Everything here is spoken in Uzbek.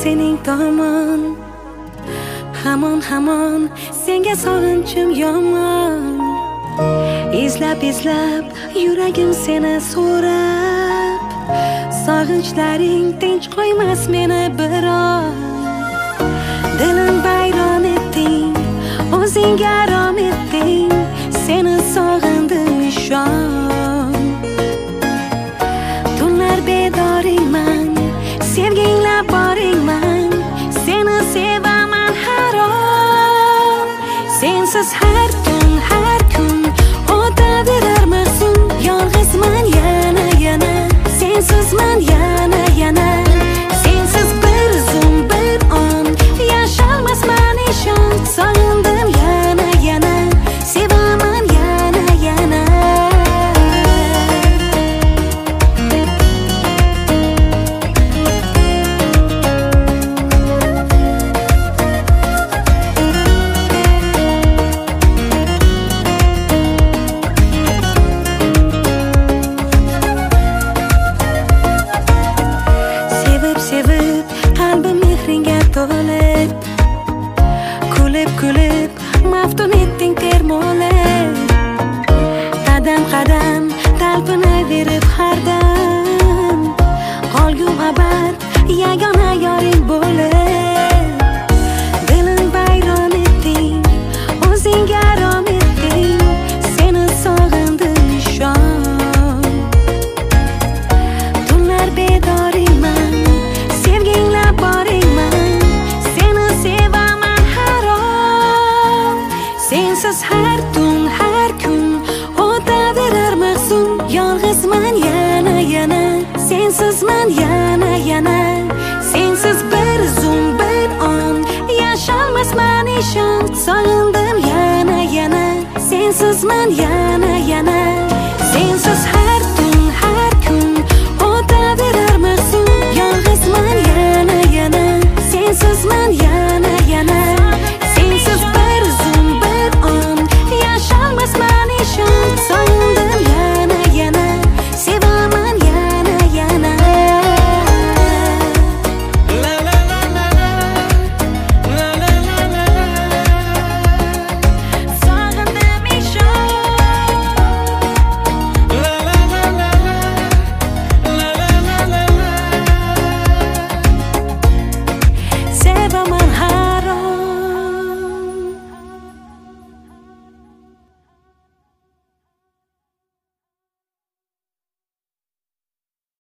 sening tomon. Hamon senga sog'inchim yomon. Izlab yuragim seni so'rab. Sog'inchlaring tinch qo'ymas meni biroz. Dilim vayron etding, o'zingga rom etding. Seni sog'indim ishon. Tunlar bedoringman, sevgingla boringman. Seni sevaman har on. Sensiz har tun, har kun o'taverar mahzun. Yolg'izman yana sensizman yana. Sensiz bir zum bir on yasholmasman ishon. Sog'indim yana sevaman yana. Sevib qalbim mehringga to'lib, kulib maftun etding termolib. Qadam talpinaverib har dam, qolgu abad yagona yoring bo'lib. Dilim vayron etding, o'zingga rom etding. Seni sog'indim ishon. Tunlar bedoringman, sevgingla boringman. Seni sevaman har on. Sensiz har tun, har kun o'taverar mahzun. Yolg'izman yana sensizman yana. Sensiz bir zum bir on yasholmasman ishon. Sog'indim yana sensizman yana.